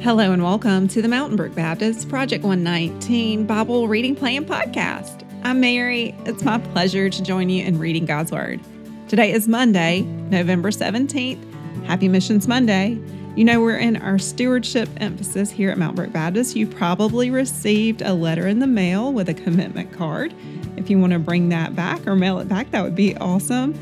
Hello and welcome to the Mountain Brook Baptist Project 119 Bible Reading Plan Podcast. I'm Mary. It's my pleasure to join you in reading God's Word. Today is Monday, November 17th. Happy Missions Monday. You know, we're in our stewardship emphasis here at Mountain Brook Baptist. You probably received a letter in the mail with a commitment card. If you want to bring that back or mail it back, that would be awesome.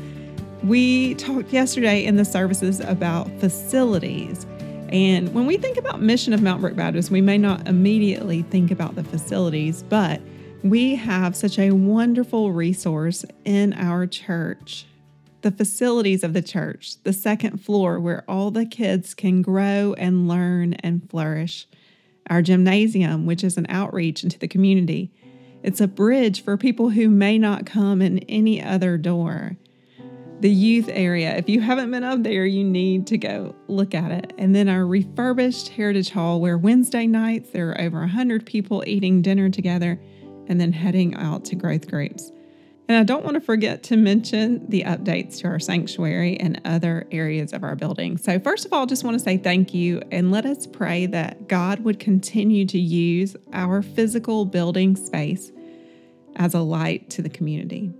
We talked yesterday in the services about facilities. And when we think about mission of Mountain Brook Baptist, we may not immediately think about the facilities, but we have such a wonderful resource in our church. The facilities of the church, the second floor where all the kids can grow and learn and flourish. Our gymnasium, which is an outreach into the community. It's a bridge for people who may not come in any other door. The youth area, if you haven't been up there, you need to go look at it. And then our refurbished Heritage Hall, where Wednesday nights there are over 100 people eating dinner together and then heading out to growth groups. And I don't want to forget to mention the updates to our sanctuary and other areas of our building. So first of all, just want to say thank you and let us pray that God would continue to use our physical building space as a light to the community.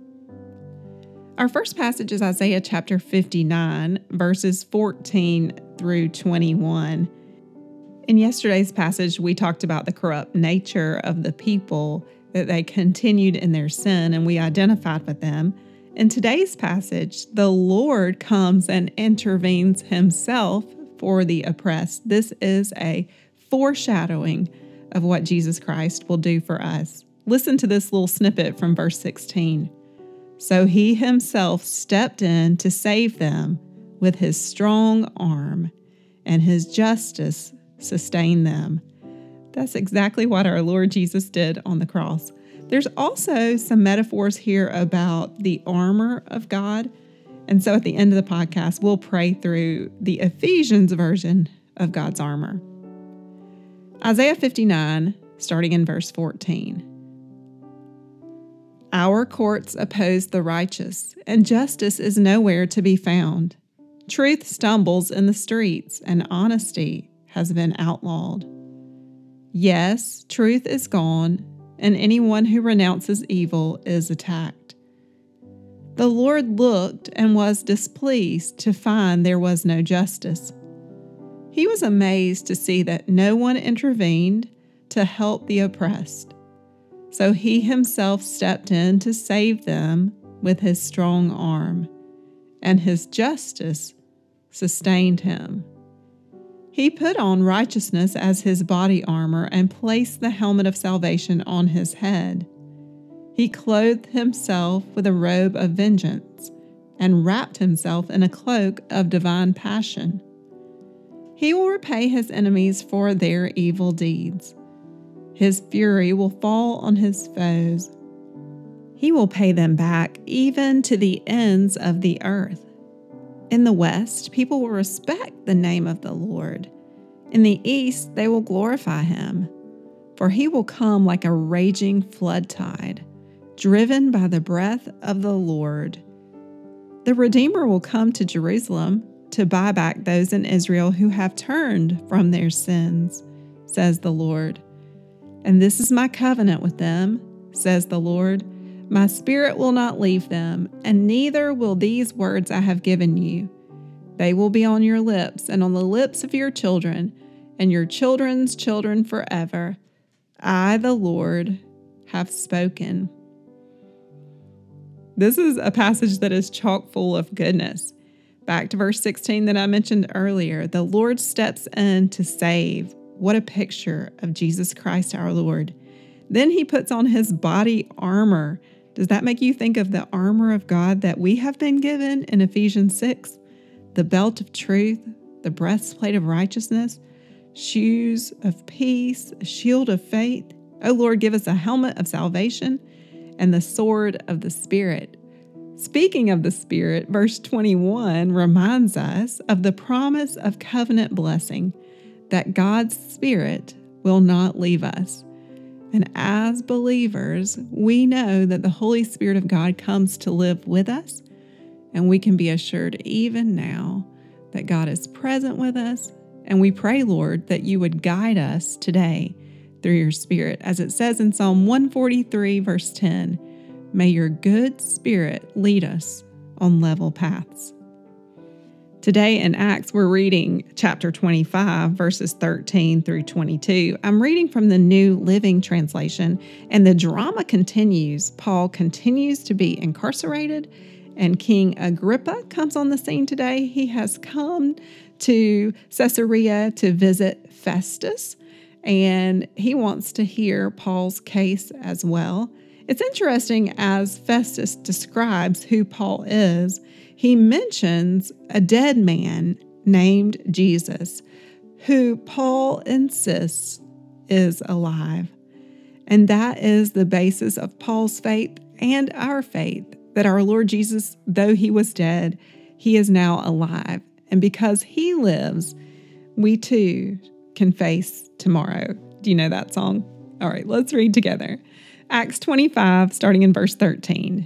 Our first passage is Isaiah chapter 59, verses 14 through 21. In yesterday's passage, we talked about the corrupt nature of the people, that they continued in their sin, and we identified with them. In today's passage, the Lord comes and intervenes himself for the oppressed. This is a foreshadowing of what Jesus Christ will do for us. Listen to this little snippet from verse 16. So he himself stepped in to save them with his strong arm, and his justice sustained them. That's exactly what our Lord Jesus did on the cross. There's also some metaphors here about the armor of God. And so at the end of the podcast, we'll pray through the Ephesians version of God's armor. Isaiah 59, starting in verse 14. Our courts oppose the righteous, and justice is nowhere to be found. Truth stumbles in the streets, and honesty has been outlawed. Yes, truth is gone, and anyone who renounces evil is attacked. The Lord looked and was displeased to find there was no justice. He was amazed to see that no one intervened to help the oppressed. So he himself stepped in to save them with his strong arm, and his justice sustained him. He put on righteousness as his body armor and placed the helmet of salvation on his head. He clothed himself with a robe of vengeance and wrapped himself in a cloak of divine passion. He will repay his enemies for their evil deeds. His fury will fall on his foes. He will pay them back even to the ends of the earth. In the west, people will respect the name of the Lord. In the east, they will glorify him. For he will come like a raging flood tide, driven by the breath of the Lord. The Redeemer will come to Jerusalem to buy back those in Israel who have turned from their sins, says the Lord. And this is my covenant with them, says the Lord. My spirit will not leave them, and neither will these words I have given you. They will be on your lips and on the lips of your children, and your children's children forever. I, the Lord, have spoken. This is a passage that is chock full of goodness. Back to verse 16 that I mentioned earlier, the Lord steps in to save. What a picture of Jesus Christ our Lord. Then he puts on his body armor. Does that make you think of the armor of God that we have been given in Ephesians 6? The belt of truth, the breastplate of righteousness, shoes of peace, a shield of faith. Oh Lord, give us a helmet of salvation and the sword of the Spirit. Speaking of the Spirit, verse 21 reminds us of the promise of covenant blessing, that God's Spirit will not leave us. And as believers, we know that the Holy Spirit of God comes to live with us, and we can be assured even now that God is present with us And we pray, Lord, that you would guide us today through your Spirit. As it says in Psalm 143, verse 10, may your good Spirit lead us on level paths. Today in Acts, we're reading chapter 25, verses 13 through 22. I'm reading from the New Living Translation, and the drama continues. Paul continues to be incarcerated, and King Agrippa comes on the scene today. He has come to Caesarea to visit Festus, and he wants to hear Paul's case as well. It's interesting as Festus describes who Paul is. He mentions a dead man named Jesus, who Paul insists is alive. And that is the basis of Paul's faith and our faith, that our Lord Jesus, though he was dead, he is now alive. And because he lives, we too can face tomorrow. Do you know that song? All right, let's read together. Acts 25, starting in verse 13.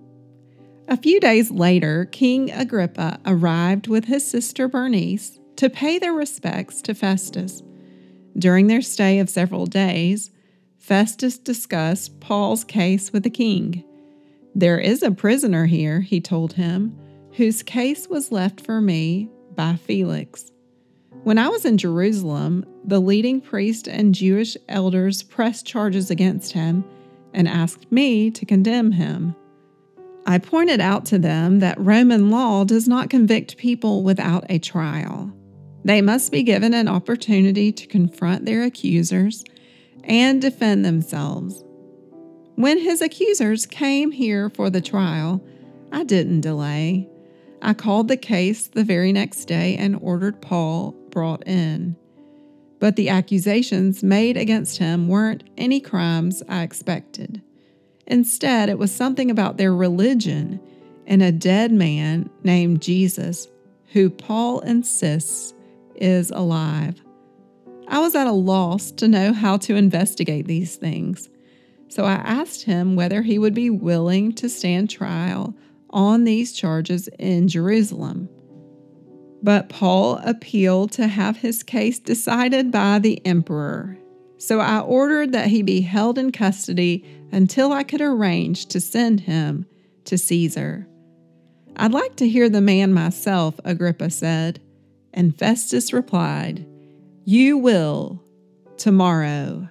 A few days later, King Agrippa arrived with his sister Bernice to pay their respects to Festus. During their stay of several days, Festus discussed Paul's case with the king. There is a prisoner here, he told him, whose case was left for me by Felix. When I was in Jerusalem, the leading priest and Jewish elders pressed charges against him and asked me to condemn him. I pointed out to them that Roman law does not convict people without a trial. They must be given an opportunity to confront their accusers and defend themselves. When his accusers came here for the trial, I didn't delay. I called the case the very next day and ordered Paul brought in. But the accusations made against him weren't any crimes I expected. Instead, it was something about their religion and a dead man named Jesus, who Paul insists is alive. I was at a loss to know how to investigate these things, so I asked him whether he would be willing to stand trial on these charges in Jerusalem. But Paul appealed to have his case decided by the emperor. So I ordered that he be held in custody until I could arrange to send him to Caesar. I'd like to hear the man myself, Agrippa said. And Festus replied, You will tomorrow.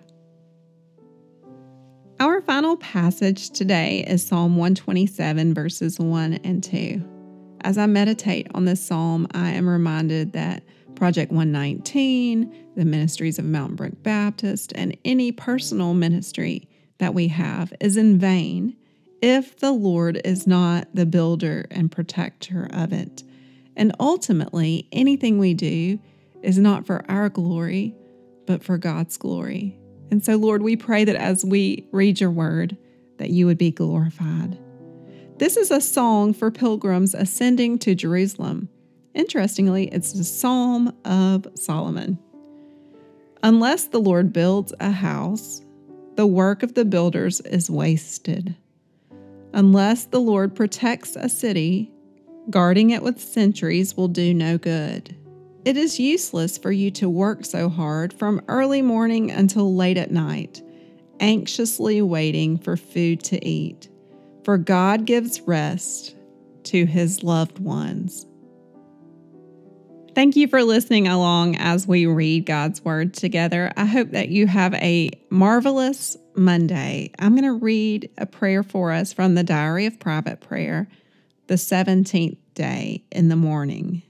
Our final passage today is Psalm 127, verses 1 and 2. As I meditate on this psalm, I am reminded that Project 119, the ministries of Mountain Brook Baptist, and any personal ministry that we have is in vain if the Lord is not the builder and protector of it. And ultimately, anything we do is not for our glory, but for God's glory. And so, Lord, we pray that as we read your word, that you would be glorified. This is a song for pilgrims ascending to Jerusalem. Interestingly, it's the Psalm of Solomon. Unless the Lord builds a house, the work of the builders is wasted. Unless the Lord protects a city, guarding it with sentries will do no good. It is useless for you to work so hard from early morning until late at night, anxiously waiting for food to eat. For God gives rest to his loved ones. Thank you for listening along as we read God's Word together. I hope that you have a marvelous Monday. I'm going to read a prayer for us from the Diary of Private Prayer, the 17th day in the morning.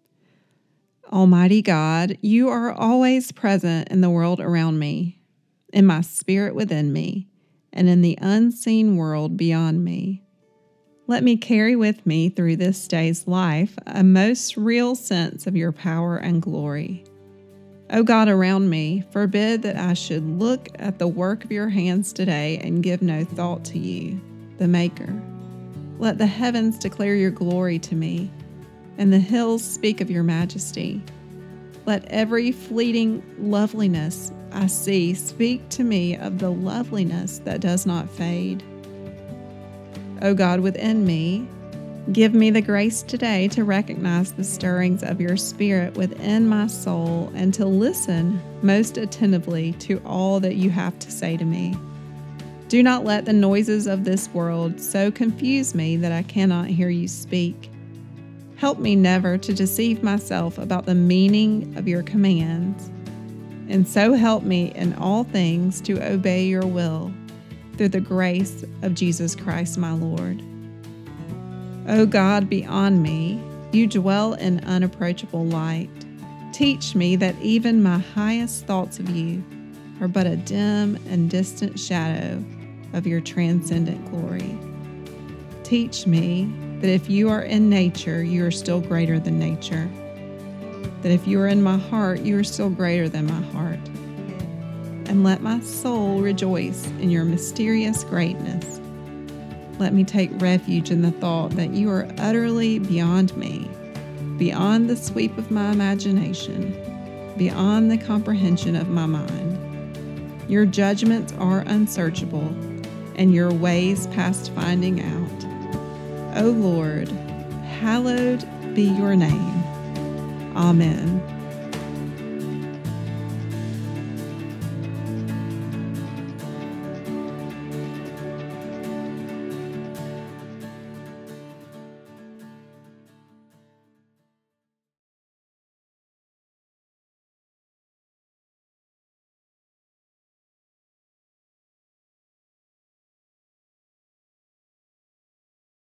Almighty God, you are always present in the world around me, in my spirit within me, and in the unseen world beyond me. Let me carry with me through this day's life a most real sense of your power and glory. O God around me, forbid that I should look at the work of your hands today and give no thought to you, the Maker. Let the heavens declare your glory to me, and the hills speak of your majesty. Let every fleeting loveliness I see speak to me of the loveliness that does not fade. O God within me, Give me the grace today to recognize the stirrings of your Spirit within my soul and to listen most attentively to all that you have to say to me. Do not let the noises of this world so confuse me that I cannot hear you speak. Help me never to deceive myself about the meaning of your commands, and so help me in all things to obey your will through the grace of Jesus Christ my Lord. O God, beyond me, you dwell in unapproachable light. Teach me that even my highest thoughts of you are but a dim and distant shadow of your transcendent glory. Teach me that if you are in nature, you are still greater than nature. That if you are in my heart, you are still greater than my heart. And let my soul rejoice in your mysterious greatness. Let me take refuge in the thought that you are utterly beyond me, beyond the sweep of my imagination, beyond the comprehension of my mind. Your judgments are unsearchable, and your ways past finding out. O Lord, hallowed be your name. Amen.